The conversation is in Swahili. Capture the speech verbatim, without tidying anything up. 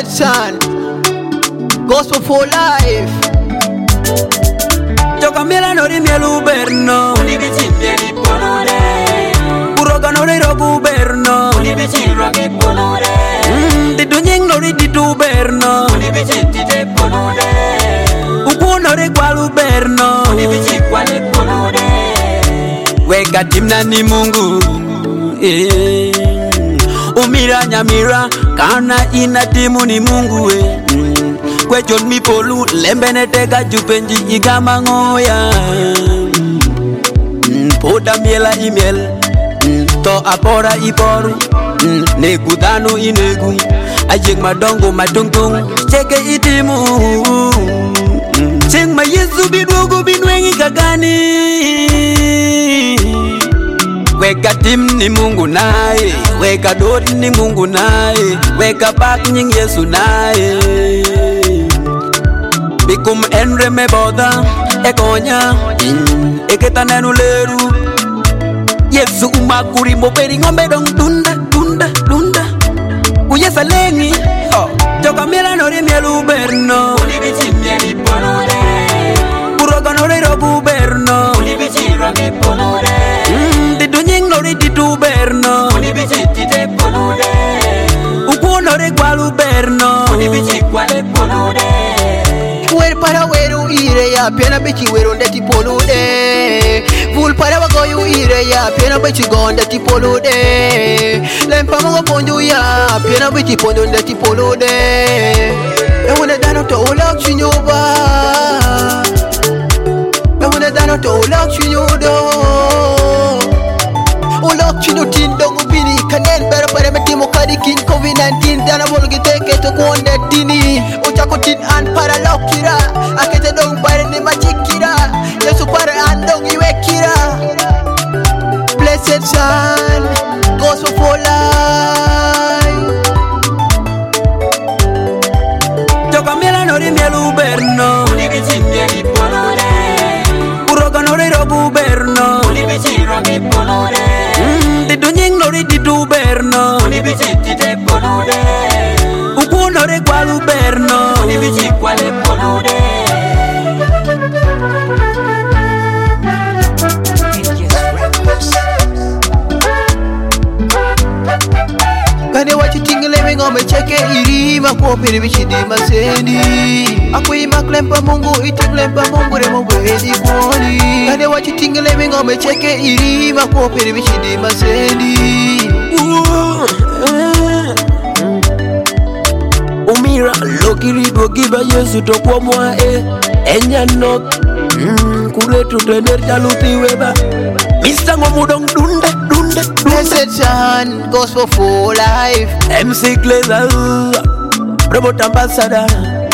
Blessed Son, Gospel for Life. Chocamela no di mielu berno, Uni vicini di polore, Uroga no di roguberno, uni vicini di polore, Di dunyeng no di tituberno, uni vicini di polore, Uku no di gualuberno, uni vicini quale polore. Weka timna ni Mungu, eh. Umira nyamira, kana ina timu ni Mungu, eh. Kwe John mi polu, lembene teka jupenji igama ngoya. Poda miela imiel, to apora iporu, negudano inegu. Ajeng madongo matungtung, cheke itimu. Cheng ma Yesu bidugu binwengi kagani. Weka tim ni Mungu nae, weka dot ni Mungu nae, weka bak nying Yesu nae. Bikum enre me boda, ekonya, eketa nenu leru. Yesu umakuri moberi ngombe dong dunda, dunda, dunda. Uyesa lengi, oh, joka mela nori mielu berno. Uni vicini di polore, Uroga nori rogu berno. uni vicini di polore, Di dunyeng nori tituberno. uni vicini di polore, Uku nori gualuberno. uni vicini quale polore. Wer para weru ire ya pena bichi weru ndeti polude. Vul para wagoyu ire ya pena bichi gonda ti polude. Lempa mongo ponju ya pena bichi ponju ndeti polude. E wone dano to ulak chinyoba. E wone dano to ulak chinyodo. Ulak chinyo tindong ubini kanen bera para metimo kadi kin covid nineteen dana volgi teke to konde dini. Uchako tin an para lokira akete dong bare ni machikira Yesu para andong iwekira. Blessed Son, Gospel for Life. Chocamela nori mielu berno. Uni vicini di polore, Uroga nori rogu berno. uni vicini di polore, Di dunyeng nori tituberno. uni vicini di polore, Uku nori gualuberno. uni vicini quale polore. Kane wachi tingile wengo mecheke irima kwa pere bichidi masendi. Akui maklempa Mungu itiklempa Mungu remo bwedi kwani. Kane wachi tingile wengo mecheke irima kwa pere bichidi masendi. Umira lokiri dogiba Yesu to kwa mwa e enya nok kuretu tener jaluti weba Mister ngomudong dunda dunda Blessed Son, Gospel for Life. M C Gleza Robot Ambassador